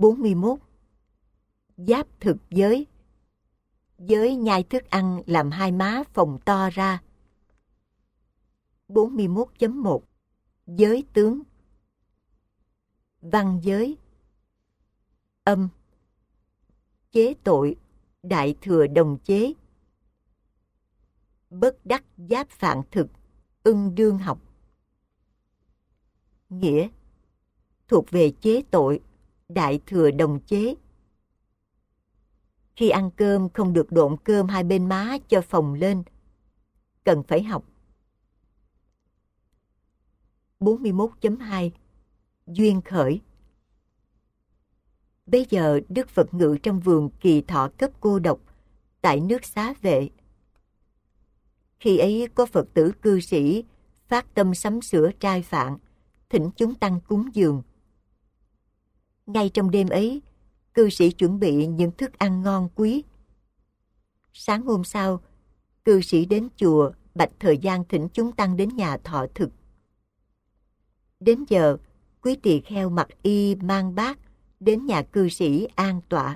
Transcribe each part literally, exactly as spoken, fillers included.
bốn mươi mốt. Giáp thực giới. Giới nhai thức ăn làm hai má phồng to ra. bốn mươi mốt chấm một. Giới tướng. Văn giới. Âm. Chế tội, đại thừa đồng chế. Bất đắc giáp phạn thực, ưng đương học. Nghĩa. Thuộc về chế tội, đại thừa đồng chế. Khi ăn cơm không được độn cơm hai bên má cho phồng lên. Cần phải học. bốn mươi mốt chấm hai. Duyên khởi. Bây giờ Đức Phật ngự trong vườn Kỳ Thọ Cấp cô độc, tại nước Xá Vệ. Khi ấy có Phật tử cư sĩ phát tâm sắm sửa trai phạn, thỉnh chúng tăng cúng dường. Ngay trong đêm ấy, cư sĩ chuẩn bị những thức ăn ngon quý. Sáng hôm sau, cư sĩ đến chùa bạch thời gian thỉnh chúng tăng đến nhà thọ thực. Đến giờ, quý tỳ kheo mặc y mang bát đến nhà cư sĩ an tọa.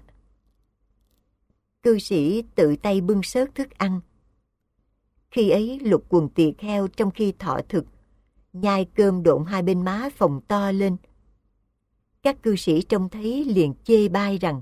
Cư sĩ tự tay bưng xớt thức ăn. Khi ấy lục quần tỳ kheo trong khi thọ thực, nhai cơm độn hai bên má phồng to lên. Các cư sĩ trông thấy liền chê bai rằng: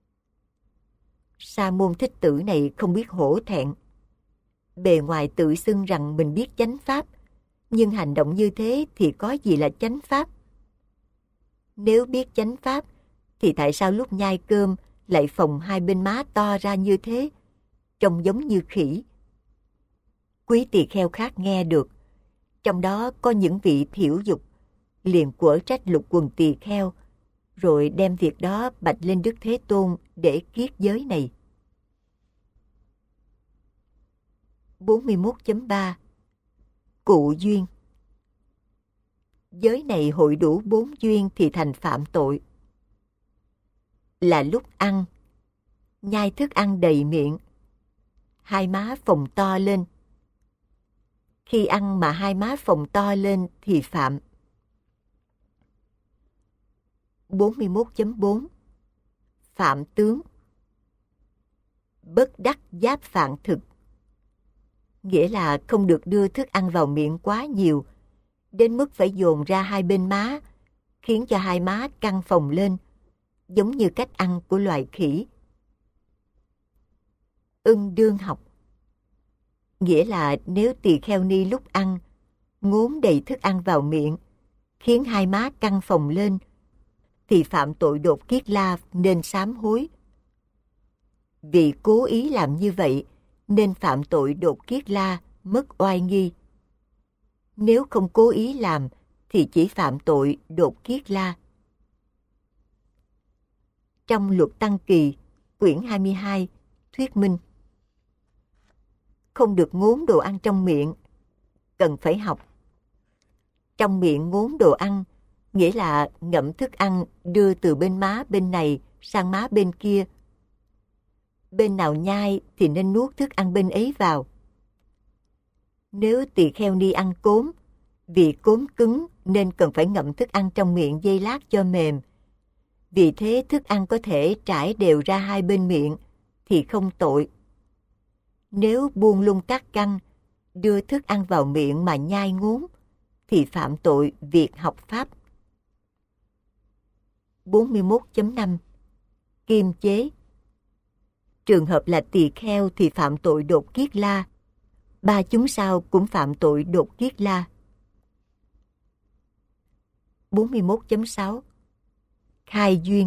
Sa môn thích tử này không biết hổ thẹn. Bề ngoài tự xưng rằng mình biết chánh pháp, nhưng hành động như thế thì có gì là chánh pháp? Nếu biết chánh pháp, thì tại sao lúc nhai cơm lại phồng hai bên má to ra như thế, trông giống như khỉ? Quý tỳ kheo khác nghe được, trong đó có những vị thiểu dục, liền quở trách lục quần tỳ kheo, rồi đem việc đó bạch lên Đức Thế Tôn để kiết giới này. bốn mươi mốt chấm ba. Cụ duyên. Giới này hội đủ bốn duyên thì thành phạm tội. Là lúc ăn, nhai thức ăn đầy miệng, hai má phồng to lên. Khi ăn mà hai má phồng to lên thì phạm. bốn mươi mốt chấm bốn. Phạm tướng. Bất đắc giáp phạn thực. Nghĩa là không được đưa thức ăn vào miệng quá nhiều, đến mức phải dồn ra hai bên má, khiến cho hai má căng phồng lên, giống như cách ăn của loài khỉ. Ưng đương học. Nghĩa là nếu tỳ kheo ni lúc ăn, ngốn đầy thức ăn vào miệng, khiến hai má căng phồng lên, thì phạm tội đột kiết la nên sám hối. Vì cố ý làm như vậy, nên phạm tội đột kiết la, mất oai nghi. Nếu không cố ý làm, thì chỉ phạm tội đột kiết la. Trong Luật Tăng Kỳ, quyển hai mươi hai, thuyết minh: không được ngốn đồ ăn trong miệng, cần phải học. Trong miệng ngốn đồ ăn, nghĩa là ngậm thức ăn đưa từ bên má bên này sang má bên kia. Bên nào nhai thì nên nuốt thức ăn bên ấy vào. Nếu tỳ kheo ni ăn cốm, vì cốm cứng nên cần phải ngậm thức ăn trong miệng giây lát cho mềm. Vì thế thức ăn có thể trải đều ra hai bên miệng thì không tội. Nếu buông lung các căn, đưa thức ăn vào miệng mà nhai ngốn, thì phạm tội việc học pháp. bốn mươi mốt chấm năm. Kim chế. Trường hợp là tỳ kheo thì phạm tội đột kiết la. Ba chúng sao cũng phạm tội đột kiết la. bốn mươi mốt chấm sáu. Khai duyên.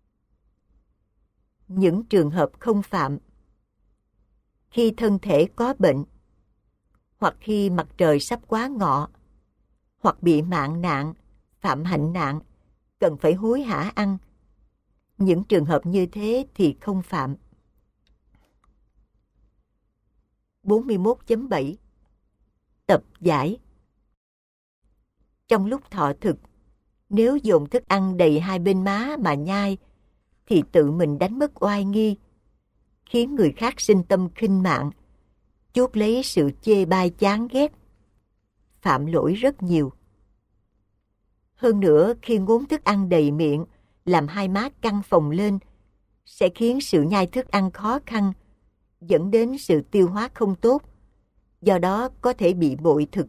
Những trường hợp không phạm: khi thân thể có bệnh, hoặc khi mặt trời sắp quá ngọ, hoặc bị mạng nạn, phạm hạnh nạn, cần phải hối hả ăn. Những trường hợp như thế thì không phạm. bốn mươi mốt chấm bảy. Tập giải. Trong lúc thọ thực, nếu dồn thức ăn đầy hai bên má mà nhai, thì tự mình đánh mất oai nghi, khiến người khác sinh tâm khinh mạn, chuốc lấy sự chê bai chán ghét, phạm lỗi rất nhiều. Hơn nữa, khi ngốn thức ăn đầy miệng làm hai má căng phồng lên, sẽ khiến sự nhai thức ăn khó khăn, dẫn đến sự tiêu hóa không tốt, do đó có thể bị bội thực.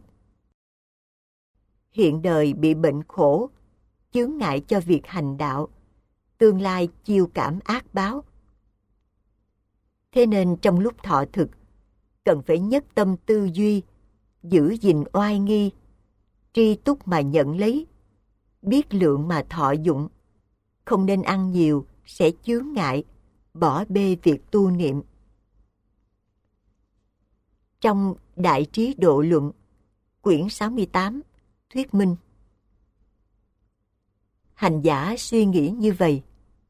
Hiện đời bị bệnh khổ, chướng ngại cho việc hành đạo, tương lai chiêu cảm ác báo. Thế nên trong lúc thọ thực, cần phải nhất tâm tư duy, giữ gìn oai nghi, tri túc mà nhận lấy, biết lượng mà thọ dụng, không nên ăn nhiều sẽ chướng ngại, bỏ bê việc tu niệm. Trong Đại Trí Độ Luận, quyển sáu mươi tám, thuyết minh. Hành giả suy nghĩ như vậy: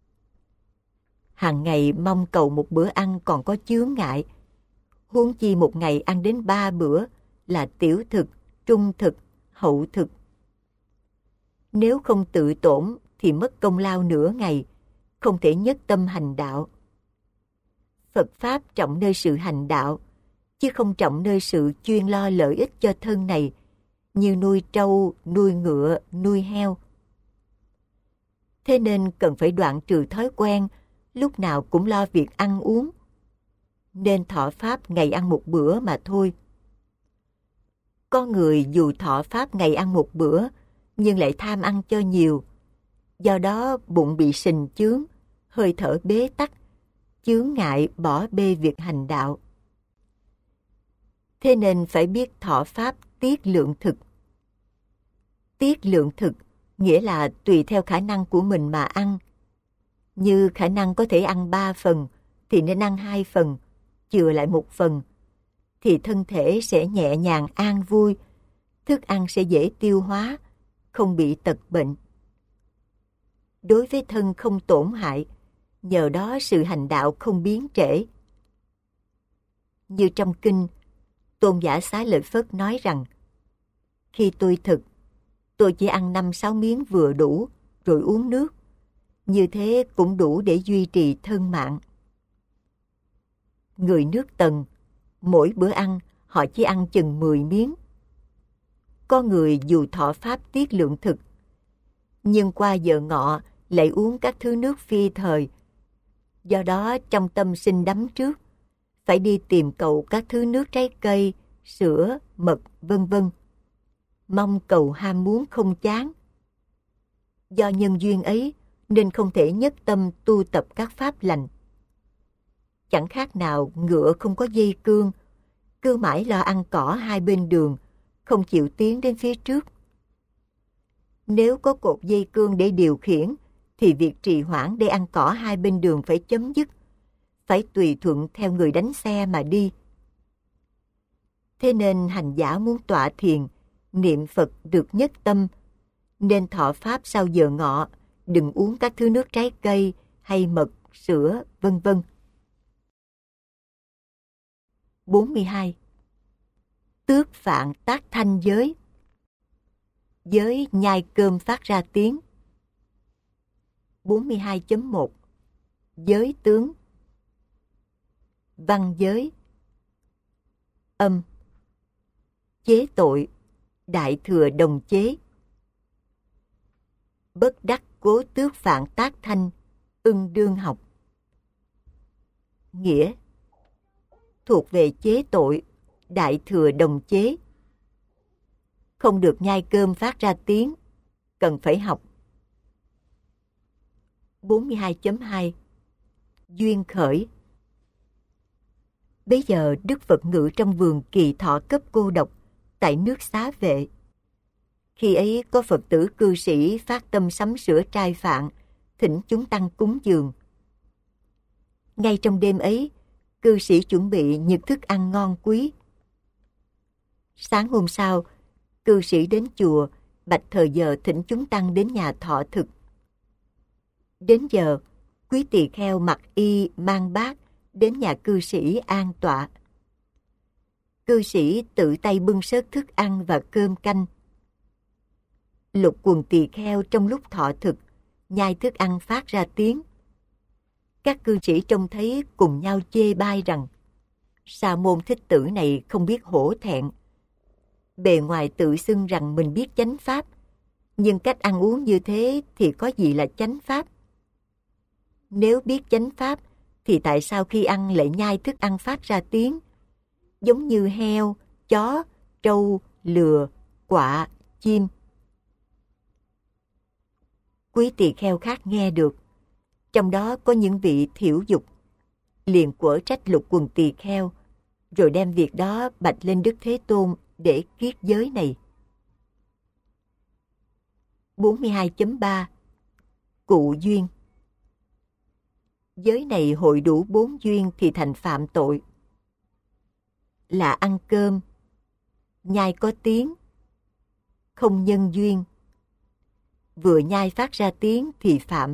hàng ngày mong cầu một bữa ăn còn có chướng ngại, huống chi một ngày ăn đến ba bữa là tiểu thực, trung thực, hậu thực. Nếu không tự tổn thì mất công lao nửa ngày, không thể nhất tâm hành đạo. Phật Pháp trọng nơi sự hành đạo, chứ không trọng nơi sự chuyên lo lợi ích cho thân này, như nuôi trâu, nuôi ngựa, nuôi heo. Thế nên cần phải đoạn trừ thói quen lúc nào cũng lo việc ăn uống, nên thọ Pháp ngày ăn một bữa mà thôi. Có người dù thọ Pháp ngày ăn một bữa, nhưng lại tham ăn cho nhiều, do đó bụng bị sình chướng, hơi thở bế tắc, chướng ngại bỏ bê việc hành đạo. Thế nên phải biết thọ Pháp tiết lượng thực. Tiết lượng thực nghĩa là tùy theo khả năng của mình mà ăn. Như khả năng có thể ăn ba phần, thì nên ăn hai phần, chừa lại một phần, thì thân thể sẽ nhẹ nhàng an vui, thức ăn sẽ dễ tiêu hóa, không bị tật bệnh. Đối với thân không tổn hại, nhờ đó sự hành đạo không biến trễ. Như trong kinh, Tôn giả Xá Lợi Phất nói rằng: khi tôi thực, tôi chỉ ăn năm sáu miếng vừa đủ, rồi uống nước. Như thế cũng đủ để duy trì thân mạng. Người nước Tần, mỗi bữa ăn họ chỉ ăn chừng mười miếng. Có người dù thọ Pháp tiết lượng thực, nhưng qua giờ ngọ lại uống các thứ nước phi thời. Do đó trong tâm sinh đắm trước, phải đi tìm cầu các thứ nước trái cây, sữa, mật, vân vân. Mong cầu ham muốn không chán. Do nhân duyên ấy nên không thể nhất tâm tu tập các pháp lành. Chẳng khác nào ngựa không có dây cương, cứ mãi lo ăn cỏ hai bên đường, không chịu tiến đến phía trước. Nếu có cột dây cương để điều khiển, thì việc trì hoãn để ăn cỏ hai bên đường phải chấm dứt, phải tùy thuận theo người đánh xe mà đi. Thế nên hành giả muốn tọa thiền, niệm Phật được nhất tâm, nên thọ Pháp sau giờ ngọ, đừng uống các thứ nước trái cây hay mật, sữa, vân vân. bốn mươi hai. Tước phạn tác thanh giới. Giới nhai cơm phát ra tiếng. bốn mươi hai chấm một. Giới tướng. Văn giới. Âm. Chế tội. Đại thừa đồng chế. Bất đắc cố tước phạn tác thanh, ưng đương học. Nghĩa: thuộc về chế tội, đại thừa đồng chế. Không được nhai cơm phát ra tiếng, cần phải học. bốn mươi hai chấm hai. Duyên khởi. Bấy giờ Đức Phật ngự trong vườn Kỳ Thọ Cấp Cô Độc tại nước Xá Vệ. Khi ấy có Phật tử cư sĩ phát tâm sắm sửa trai phạn, thỉnh chúng tăng cúng dường. Ngay trong đêm ấy, cư sĩ chuẩn bị những thức ăn ngon quý. Sáng hôm sau, cư sĩ đến chùa, bạch thời giờ thỉnh chúng tăng đến nhà thọ thực. Đến giờ, quý tỳ kheo mặc y mang bát đến nhà cư sĩ an tọa. Cư sĩ tự tay bưng xớt thức ăn và cơm canh. Lục quần tỳ kheo trong lúc thọ thực, nhai thức ăn phát ra tiếng. Các cư sĩ trông thấy cùng nhau chê bai rằng: Sa môn thích tử này không biết hổ thẹn. Bề ngoài tự xưng rằng mình biết chánh pháp, nhưng cách ăn uống như thế thì có gì là chánh pháp. Nếu biết chánh pháp, thì tại sao khi ăn lại nhai thức ăn phát ra tiếng? Giống như heo, chó, trâu, lừa, quạ, chim. Quý tỳ kheo khác nghe được, trong đó có những vị thiểu dục, liền quở trách Lục Quần Tỳ Kheo, rồi đem việc đó bạch lên Đức Thế Tôn để kiết giới này. bốn mươi hai chấm ba Cụ duyên. Giới này hội đủ bốn duyên thì thành phạm tội. Là ăn cơm, nhai có tiếng, không nhân duyên, vừa nhai phát ra tiếng thì phạm.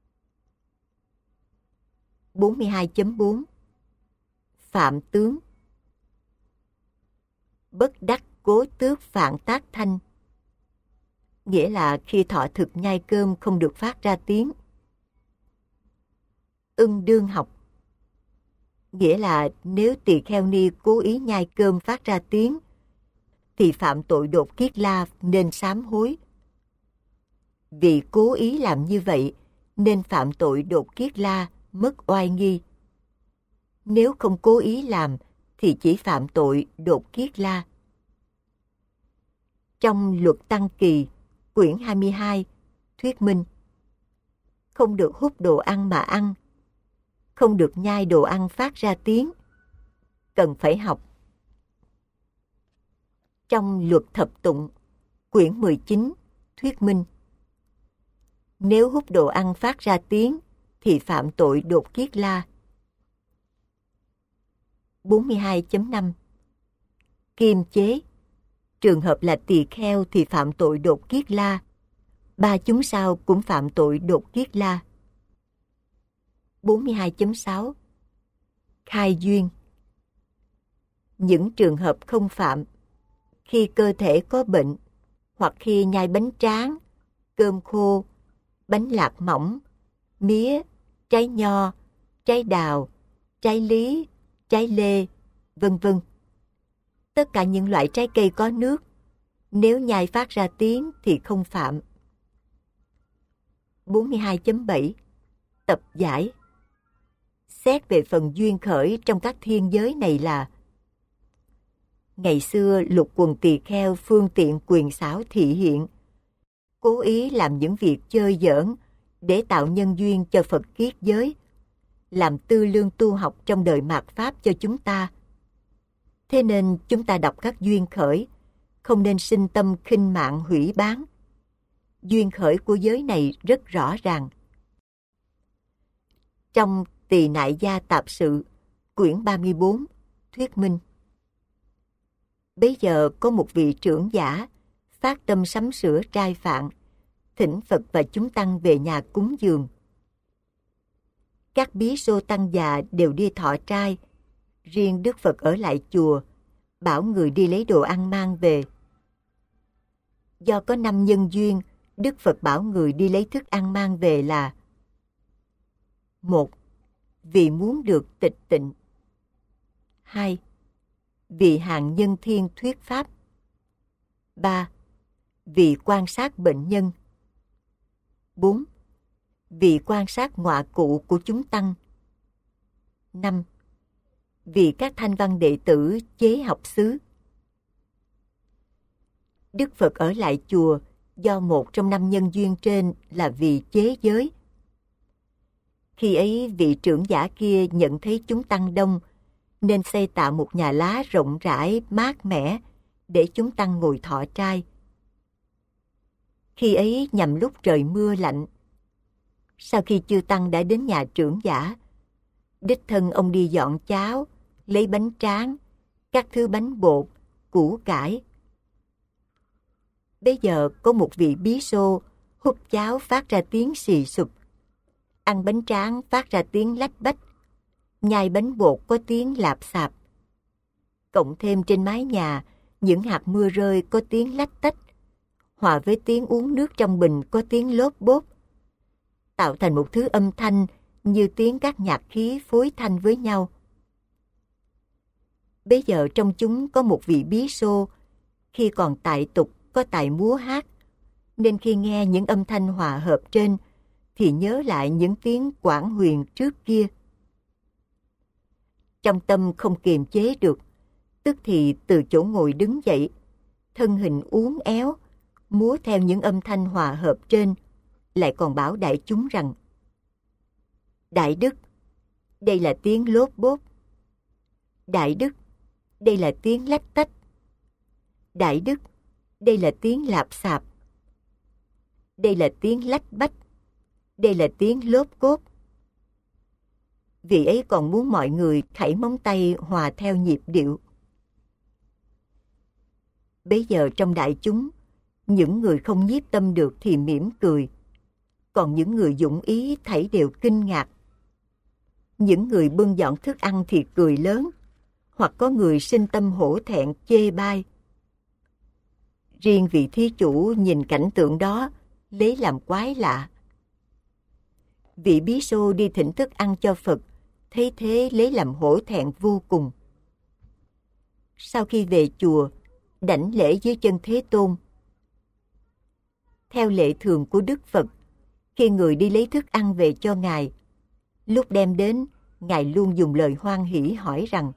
bốn mươi hai chấm bốn Phạm tướng. Bất đắc cố tước phạn tác thanh, nghĩa là khi thọ thực nhai cơm không được phát ra tiếng. Ưng đương học, nghĩa là nếu tỳ kheo ni cố ý nhai cơm phát ra tiếng, thì phạm tội đột kiết la nên sám hối. Vì cố ý làm như vậy nên phạm tội đột kiết la, mất oai nghi. Nếu không cố ý làm thì chỉ phạm tội đột kiết la. Trong Luật Tăng Kỳ, quyển hai mươi hai, thuyết minh: không được hút đồ ăn mà ăn, không được nhai đồ ăn phát ra tiếng, cần phải học. Trong Luật Thập Tụng, quyển mười chín, thuyết minh: nếu hút đồ ăn phát ra tiếng thì phạm tội đột kiết la. bốn mươi hai chấm năm Kiềm chế. Trường hợp là tỳ kheo thì phạm tội đột kiết la. Ba chúng sao cũng phạm tội đột kiết la. bốn mươi hai chấm sáu Khai duyên. Những trường hợp không phạm: khi cơ thể có bệnh, hoặc khi nhai bánh tráng, cơm khô, bánh lạc mỏng, mía, trái nho, trái đào, trái lý, trái lê, vân vân. Tất cả những loại trái cây có nước, nếu nhai phát ra tiếng thì không phạm. bốn mươi hai chấm bảy Tập giải. Xét về phần duyên khởi trong các thiên giới này là: ngày xưa Lục Quần Tỳ Kheo phương tiện quyền xảo thị hiện, cố ý làm những việc chơi giỡn để tạo nhân duyên cho Phật kiết giới, làm tư lương tu học trong đời mạt Pháp cho chúng ta. Thế nên chúng ta đọc các duyên khởi, không nên sinh tâm khinh mạng hủy bán. Duyên khởi của giới này rất rõ ràng. Trong Tỳ Nại Gia Tạp Sự, quyển ba mươi bốn, thuyết minh: bấy giờ có một vị trưởng giả phát tâm sắm sửa trai phạn, thỉnh Phật và chúng tăng về nhà cúng dường. Các bí xô tăng già đều đi thọ trai, riêng Đức Phật ở lại chùa, bảo người đi lấy đồ ăn mang về. Do có năm nhân duyên, Đức Phật bảo người đi lấy thức ăn mang về là: một. Vì muốn được tịch tịnh. Hai. Vì hàng nhân thiên thuyết pháp. Ba. Vì quan sát bệnh nhân. Bốn. Vì quan sát ngọa cụ của chúng tăng. Năm. Vì các thanh văn đệ tử chế học xứ. Đức Phật ở lại chùa do một trong năm nhân duyên trên là vì chế giới. Khi ấy vị trưởng giả kia nhận thấy chúng tăng đông, nên xây tạo một nhà lá rộng rãi, mát mẻ, để chúng tăng ngồi thọ trai. Khi ấy nhằm lúc trời mưa lạnh. Sau khi chư tăng đã đến nhà trưởng giả, đích thân ông đi dọn cháo, lấy bánh tráng, các thứ bánh bột, củ cải. Bây giờ có một vị bí xô hút cháo phát ra tiếng xì sụp, ăn bánh tráng phát ra tiếng lách bách, nhai bánh bột có tiếng lạp xạp. Cộng thêm trên mái nhà, những hạt mưa rơi có tiếng lách tách, hòa với tiếng uống nước trong bình có tiếng lốp bốp, tạo thành một thứ âm thanh như tiếng các nhạc khí phối thanh với nhau. Bây giờ trong chúng có một vị bí xô, khi còn tại tục có tài múa hát, nên khi nghe những âm thanh hòa hợp trên, thì nhớ lại những tiếng quảng huyền trước kia. Trong tâm không kiềm chế được, tức thì từ chỗ ngồi đứng dậy, thân hình uốn éo, múa theo những âm thanh hòa hợp trên, lại còn bảo đại chúng rằng: Đại Đức, đây là tiếng lốp bốp. Đại Đức, đây là tiếng lách tách. Đại Đức, đây là tiếng lạp xạp. Đây là tiếng lách bách. Đây là tiếng lốp cốp. Vị ấy còn muốn mọi người khẩy móng tay hòa theo nhịp điệu. Bấy giờ trong đại chúng, những người không nhiếp tâm được thì mỉm cười, còn những người dũng ý thảy đều kinh ngạc. Những người bưng dọn thức ăn thì cười lớn, hoặc có người sinh tâm hổ thẹn chê bai. Riêng vị thí chủ nhìn cảnh tượng đó, lấy làm quái lạ. Vị bí xô đi thỉnh thức ăn cho Phật, thấy thế lấy làm hổ thẹn vô cùng. Sau khi về chùa, đảnh lễ dưới chân Thế Tôn. Theo lệ thường của Đức Phật, khi người đi lấy thức ăn về cho Ngài, lúc đem đến, Ngài luôn dùng lời hoan hỉ hỏi rằng: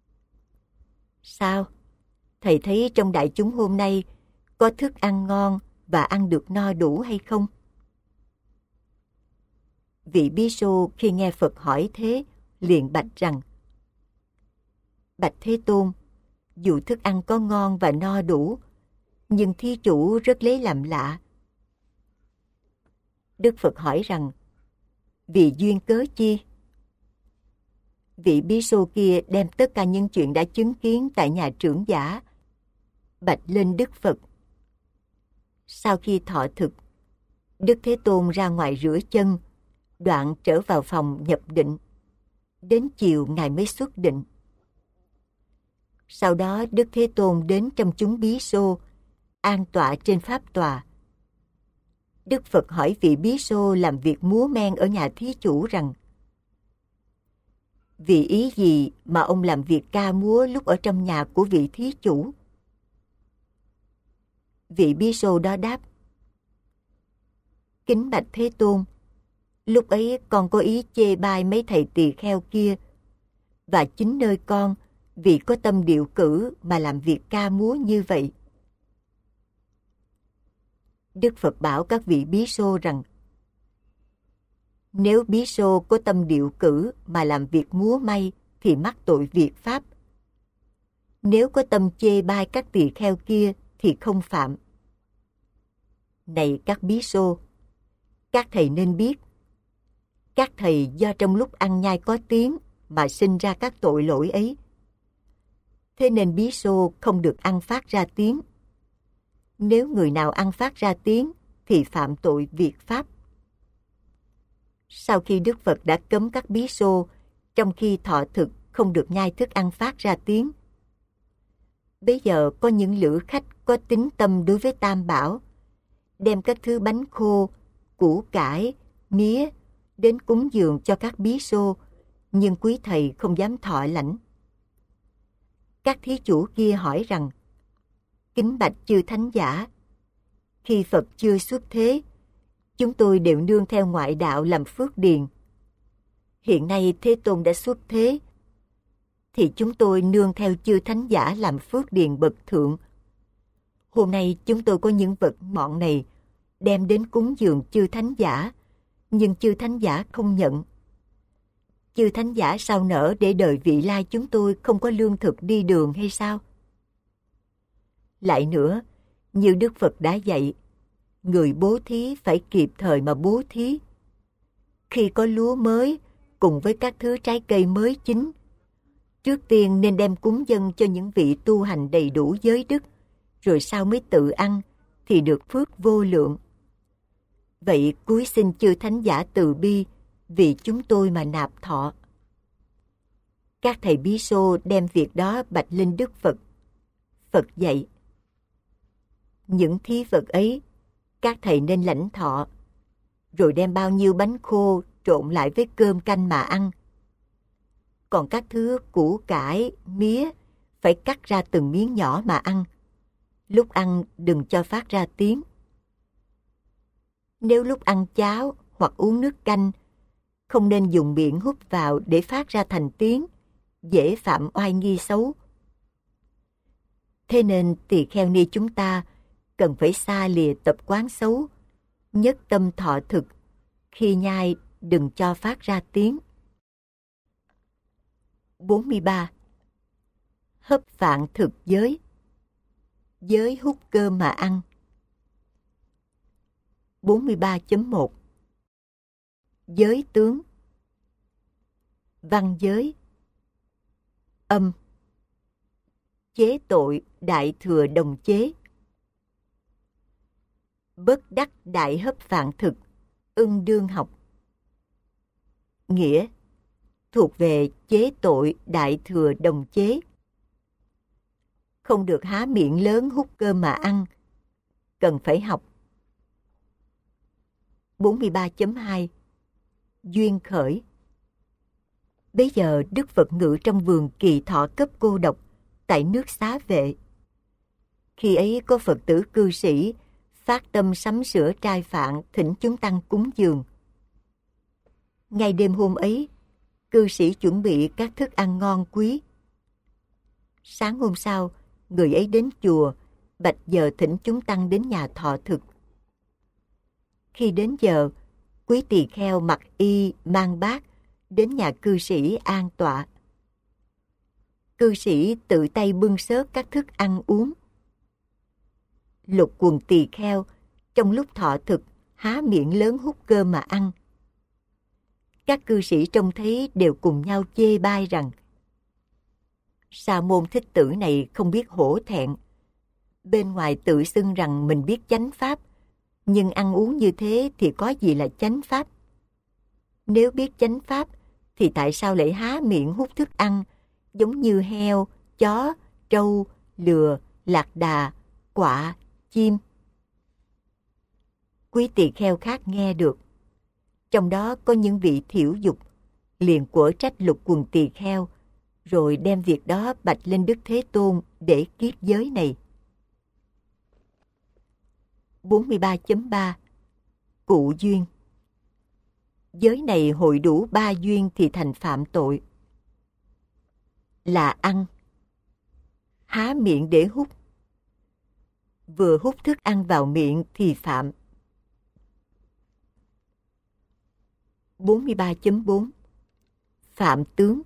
Sao? Thầy thấy trong đại chúng hôm nay có thức ăn ngon và ăn được no đủ hay không? Vị bí xô khi nghe Phật hỏi thế, liền bạch rằng: Bạch Thế Tôn, dù thức ăn có ngon và no đủ, nhưng thí chủ rất lấy làm lạ. Đức Phật hỏi rằng: Vì duyên cớ chi? Vị bí xô kia đem tất cả những chuyện đã chứng kiến tại nhà trưởng giả bạch lên Đức Phật. Sau khi thọ thực, Đức Thế Tôn ra ngoài rửa chân, đoạn trở vào phòng nhập định. Đến chiều Ngài mới xuất định. Sau đó Đức Thế Tôn đến trong chúng bí xô, an tọa trên pháp tòa. Đức Phật hỏi vị bí xô làm việc múa men ở nhà thí chủ rằng: Vì ý gì mà ông làm việc ca múa lúc ở trong nhà của vị thí chủ? Vị bí xô đó đáp: Kính bạch Thế Tôn, lúc ấy con có ý chê bai mấy thầy tỳ kheo kia, và chính nơi con vì có tâm điệu cử mà làm việc ca múa như vậy. Đức Phật bảo các vị bí xô rằng: Nếu bí xô có tâm điệu cử mà làm việc múa may thì mắc tội việt pháp. Nếu có tâm chê bai các tỳ kheo kia thì không phạm. Này các bí xô, các thầy nên biết, các thầy do trong lúc ăn nhai có tiếng mà sinh ra các tội lỗi ấy. Thế nên bí xô không được ăn phát ra tiếng. Nếu người nào ăn phát ra tiếng thì phạm tội việt pháp. Sau khi Đức Phật đã cấm các bí xô trong khi thọ thực không được nhai thức ăn phát ra tiếng, bây giờ có những lữ khách có tín tâm đối với Tam Bảo, đem các thứ bánh khô, củ cải, mía đến cúng dường cho các bí xô, nhưng quý thầy không dám thọ lãnh. Các thí chủ kia hỏi rằng: Kính bạch chư thánh giả, khi Phật chưa xuất thế, chúng tôi đều nương theo ngoại đạo làm phước điền. Hiện nay Thế Tôn đã xuất thế, thì chúng tôi nương theo chư thánh giả làm phước điền bậc thượng. Hôm nay chúng tôi có những vật mọn này đem đến cúng dường chư thánh giả, nhưng chư thánh giả không nhận. Chư thánh giả sao nỡ để đời vị lai chúng tôi không có lương thực đi đường hay sao? Lại nữa, như Đức Phật đã dạy, người bố thí phải kịp thời mà bố thí. Khi có lúa mới cùng với các thứ trái cây mới chín, trước tiên nên đem cúng dâng cho những vị tu hành đầy đủ giới đức, rồi sau mới tự ăn thì được phước vô lượng. Vậy cúi xin chư thánh giả từ bi vì chúng tôi mà nạp thọ. Các thầy bí xô đem việc đó bạch lên Đức Phật. Phật dạy: Những thí vật ấy các thầy nên lãnh thọ, rồi đem bao nhiêu bánh khô trộn lại với cơm canh mà ăn. Còn các thứ củ cải, mía phải cắt ra từng miếng nhỏ mà ăn. Lúc ăn đừng cho phát ra tiếng. Nếu lúc ăn cháo hoặc uống nước canh, không nên dùng miệng hút vào để phát ra thành tiếng, dễ phạm oai nghi xấu. Thế nên tỳ kheo ni chúng ta cần phải xa lìa tập quán xấu, nhất tâm thọ thực, khi nhai đừng cho phát ra tiếng. bốn mươi ba. Hấp phạn thực giới. Giới hút cơm mà ăn. bốn mươi ba chấm một. Giới tướng. Văn giới. Âm. Chế tội đại thừa đồng chế. Bất đắc đại hấp phạn thực, ưng đương học. Nghĩa thuộc về chế tội đại thừa đồng chế. Không được há miệng lớn hút cơm mà ăn, cần phải học. bốn mươi ba chấm hai. Duyên khởi. Bấy giờ Đức Phật ngự trong vườn Kỳ Thọ Cấp Cô Độc tại nước Xá Vệ. Khi ấy có Phật tử cư sĩ phát tâm sắm sửa trai phạn thỉnh chúng tăng cúng dường. Ngay đêm hôm ấy, cư sĩ chuẩn bị các thức ăn ngon quý. Sáng hôm sau, người ấy đến chùa, bạch giờ thỉnh chúng tăng đến nhà thọ thực. Khi đến giờ, quý tỳ kheo mặc y mang bát đến nhà cư sĩ an tọa. Cư sĩ tự tay bưng xớt các thức ăn uống. Lục quần tỳ kheo trong lúc thọ thực há miệng lớn hút cơm mà ăn. Các cư sĩ trông thấy đều cùng nhau chê bai rằng Sa môn thích tử này không biết hổ thẹn. Bên ngoài tự xưng rằng mình biết chánh pháp, nhưng ăn uống như thế thì có gì là chánh pháp? Nếu biết chánh pháp thì tại sao lại há miệng hút thức ăn giống như heo, chó, trâu, lừa, lạc đà, quạ, chim? Quý tỳ kheo khác nghe được, trong đó có những vị thiểu dục, liền quở trách lục quần tỳ kheo, rồi đem việc đó bạch lên Đức Thế Tôn để kiết giới này. bốn mươi ba chấm ba. Cụ duyên. Giới này hội đủ ba duyên thì thành phạm tội. Là ăn, há miệng để hút. Vừa hút thức ăn vào miệng thì phạm. bốn mươi ba chấm bốn. Phạm tướng.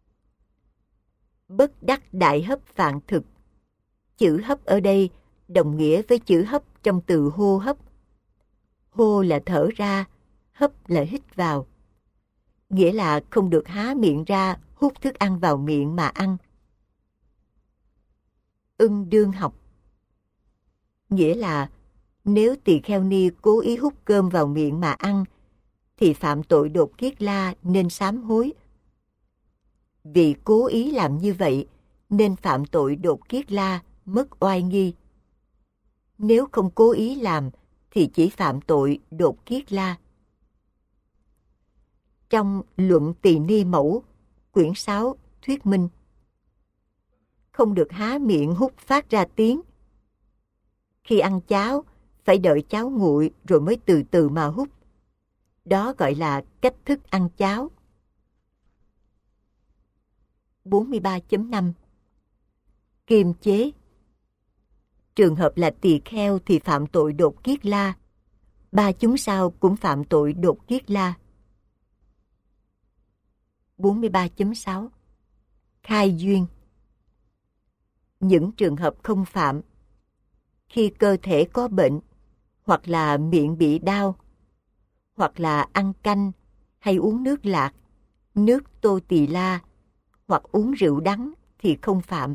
Bất đắc đại hấp phạn thực. Chữ hấp ở đây đồng nghĩa với chữ hấp trong từ hô hấp. Hô là thở ra, hấp là hít vào. Nghĩa là không được há miệng ra hút thức ăn vào miệng mà ăn. Ưng đương học. Nghĩa là nếu tỳ kheo ni cố ý hút cơm vào miệng mà ăn thì phạm tội đột kiết la nên sám hối. Vì cố ý làm như vậy nên phạm tội đột kiết la, mất oai nghi. Nếu không cố ý làm thì chỉ phạm tội đột kiết la. Trong Luận Tỳ Ni Mẫu, quyển sáu, thuyết minh. Không được há miệng hút phát ra tiếng. Khi ăn cháo, phải đợi cháo nguội rồi mới từ từ mà hút. Đó gọi là cách thức ăn cháo. bốn mươi ba chấm năm. Kiềm chế. Trường hợp là tỳ kheo thì phạm tội đột kiết la. Ba chúng sao cũng phạm tội đột kiết la. bốn mươi ba chấm sáu. Khai duyên. Những trường hợp không phạm. Khi cơ thể có bệnh, hoặc là miệng bị đau, hoặc là ăn canh hay uống nước lạc, nước tô tỳ la, hoặc uống rượu đắng thì không phạm.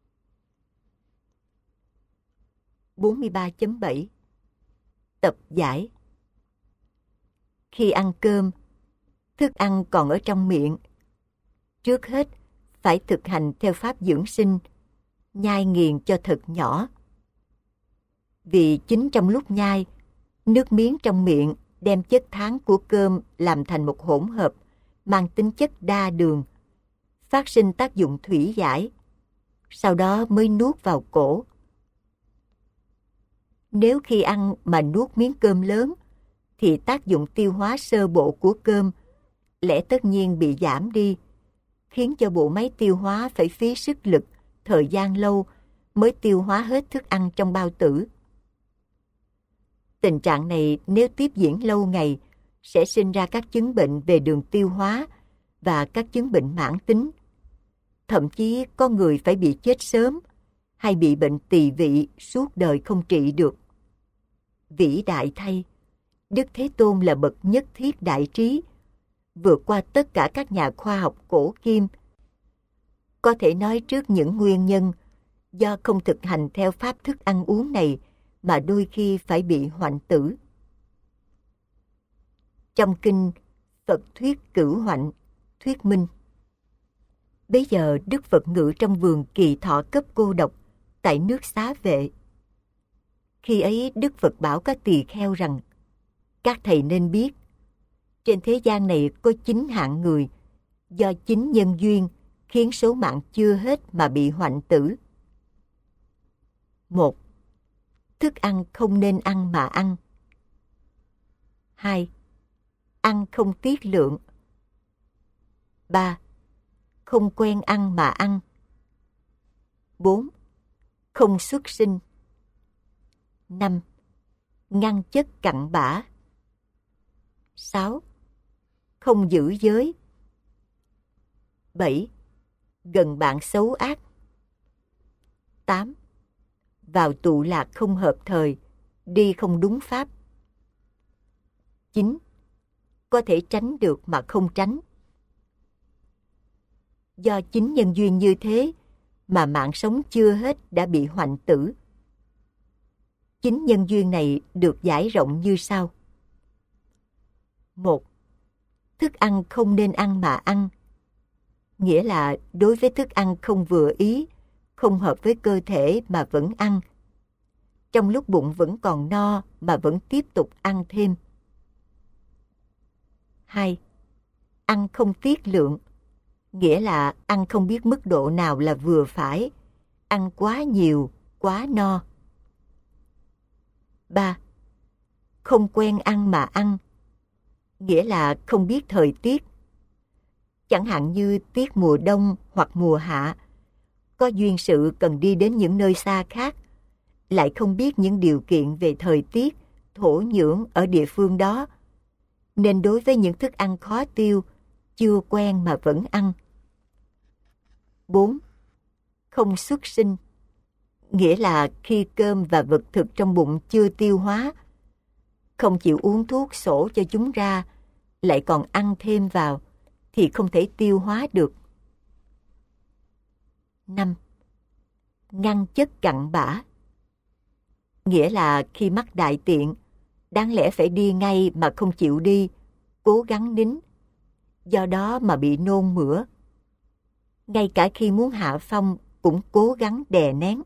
bốn mươi ba chấm bảy. Tập giải. Khi ăn cơm, thức ăn còn ở trong miệng. Trước hết, phải thực hành theo pháp dưỡng sinh, nhai nghiền cho thật nhỏ. Vì chính trong lúc nhai, nước miếng trong miệng đem chất thán của cơm làm thành một hỗn hợp mang tính chất đa đường, phát sinh tác dụng thủy giải, sau đó mới nuốt vào cổ. Nếu khi ăn mà nuốt miếng cơm lớn, thì tác dụng tiêu hóa sơ bộ của cơm lẽ tất nhiên bị giảm đi, khiến cho bộ máy tiêu hóa phải phí sức lực, thời gian lâu mới tiêu hóa hết thức ăn trong bao tử. Tình trạng này nếu tiếp diễn lâu ngày sẽ sinh ra các chứng bệnh về đường tiêu hóa và các chứng bệnh mãn tính. Thậm chí có người phải bị chết sớm hay bị bệnh tỳ vị suốt đời không trị được. Vĩ đại thay, Đức Thế Tôn là bậc nhất thiết đại trí, vượt qua tất cả các nhà khoa học cổ kim. Có thể nói trước những nguyên nhân do không thực hành theo pháp thức ăn uống này mà đôi khi phải bị hoạnh tử. Trong kinh Phật thuyết cửu hoạnh, thuyết minh. Bấy giờ Đức Phật ngự trong vườn Kỳ Thọ Cấp Cô Độc tại nước Xá Vệ. Khi ấy Đức Phật bảo các tỳ kheo rằng: các thầy nên biết, trên thế gian này có chín hạng người do chín nhân duyên khiến số mạng chưa hết mà bị hoạnh tử. Một, thức ăn không nên ăn mà ăn. Hai, ăn không tiết lượng. Ba, không quen ăn mà ăn. Bốn, không xuất sinh. Năm, ngăn chất cặn bã. Sáu, không giữ giới. Bảy, gần bạn xấu ác. Tám, vào tụ lạc không hợp thời, đi không đúng pháp. Chín, có thể tránh được mà không tránh. Do chín nhân duyên như thế mà mạng sống chưa hết đã bị hoạnh tử. Chín nhân duyên này được giải rộng như sau. Một, thức ăn không nên ăn mà ăn, nghĩa là đối với thức ăn không vừa ý, không hợp với cơ thể mà vẫn ăn. Trong lúc bụng vẫn còn no mà vẫn tiếp tục ăn thêm. Hai, ăn không tiết lượng, nghĩa là ăn không biết mức độ nào là vừa phải, ăn quá nhiều, quá no. Ba, không quen ăn mà ăn, nghĩa là không biết thời tiết. Chẳng hạn như tiết mùa đông hoặc mùa hạ, có duyên sự cần đi đến những nơi xa khác, lại không biết những điều kiện về thời tiết, thổ nhưỡng ở địa phương đó, nên đối với những thức ăn khó tiêu, chưa quen mà vẫn ăn. Bốn, không xuất sinh, nghĩa là khi cơm và vật thực trong bụng chưa tiêu hóa, không chịu uống thuốc sổ cho chúng ra, lại còn ăn thêm vào, thì không thể tiêu hóa được. Năm, ngăn chất cặn bã, nghĩa là khi mắc đại tiện, đáng lẽ phải đi ngay mà không chịu đi, cố gắng nín, do đó mà bị nôn mửa. Ngay cả khi muốn hạ phong cũng cố gắng đè nén.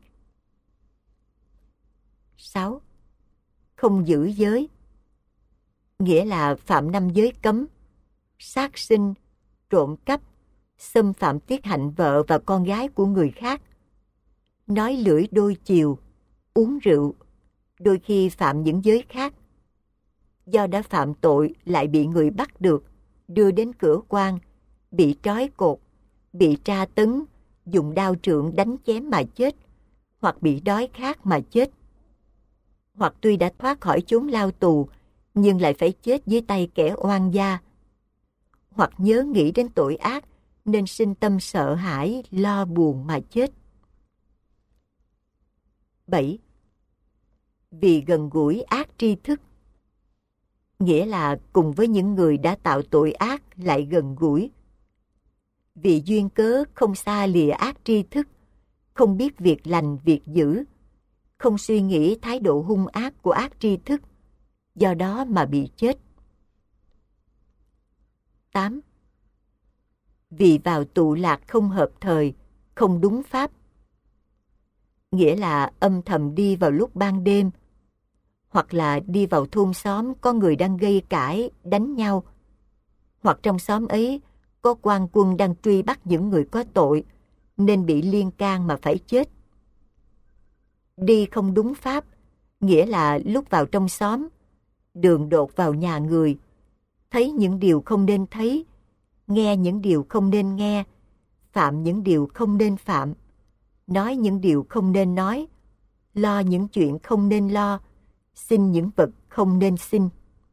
Sáu, không giữ giới, nghĩa là phạm năm giới cấm: sát sinh, trộm cắp, xâm phạm tiết hạnh vợ và con gái của người khác, nói lưỡi đôi chiều, uống rượu, đôi khi phạm những giới khác. Do đã phạm tội lại bị người bắt được, đưa đến cửa quan, bị trói cột, bị tra tấn, dùng đao trượng đánh chém mà chết, hoặc bị đói khát mà chết. Hoặc tuy đã thoát khỏi chốn lao tù, nhưng lại phải chết dưới tay kẻ oan gia. Hoặc nhớ nghĩ đến tội ác, nên sinh tâm sợ hãi, lo buồn mà chết. Bảy, vì gần gũi ác tri thức, nghĩa là cùng với những người đã tạo tội ác lại gần gũi. Vì duyên cớ không xa lìa ác tri thức, không biết việc lành việc dữ, không suy nghĩ thái độ hung ác của ác tri thức, do đó mà bị chết. Tám, vì vào tụ lạc không hợp thời, không đúng pháp, nghĩa là âm thầm đi vào lúc ban đêm, hoặc là đi vào thôn xóm có người đang gây cãi, đánh nhau, hoặc trong xóm ấy có quan quân đang truy bắt những người có tội, nên bị liên can mà phải chết. Đi không đúng pháp, nghĩa là lúc vào trong xóm, đường đột vào nhà người, thấy những điều không nên thấy, nghe những điều không nên nghe, phạm những điều không nên phạm, nói những điều không nên nói, lo những chuyện không nên lo, xin những vật không nên xin.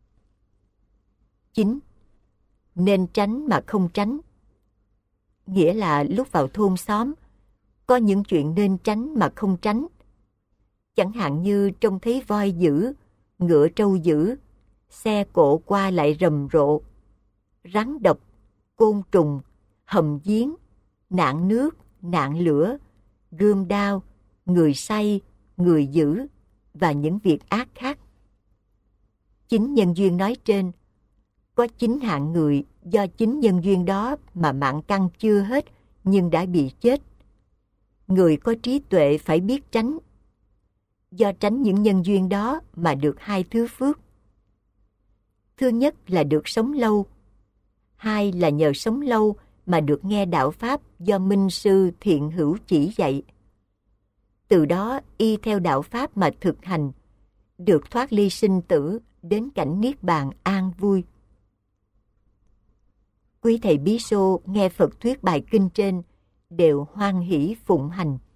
chín. Nên tránh mà không tránh. Nghĩa là lúc vào thôn xóm, có những chuyện nên tránh mà không tránh. Chẳng hạn như trông thấy voi dữ, ngựa trâu dữ, xe cộ qua lại rầm rộ, rắn độc, côn trùng, hầm giếng, nạn nước, nạn lửa, gươm đao, người say, người dữ và những việc ác khác. Chính nhân duyên nói trên, có chín hạng người do chính nhân duyên đó mà mạng căn chưa hết nhưng đã bị chết. Người có trí tuệ phải biết tránh. Do tránh những nhân duyên đó mà được hai thứ phước. Thứ nhất là được sống lâu. Hai là nhờ sống lâu mà được nghe đạo Pháp do Minh Sư Thiện Hữu chỉ dạy. Từ đó y theo đạo Pháp mà thực hành, được thoát ly sinh tử đến cảnh Niết Bàn an vui. Quý thầy Bí Xô nghe Phật thuyết bài kinh trên đều hoan hỷ phụng hành.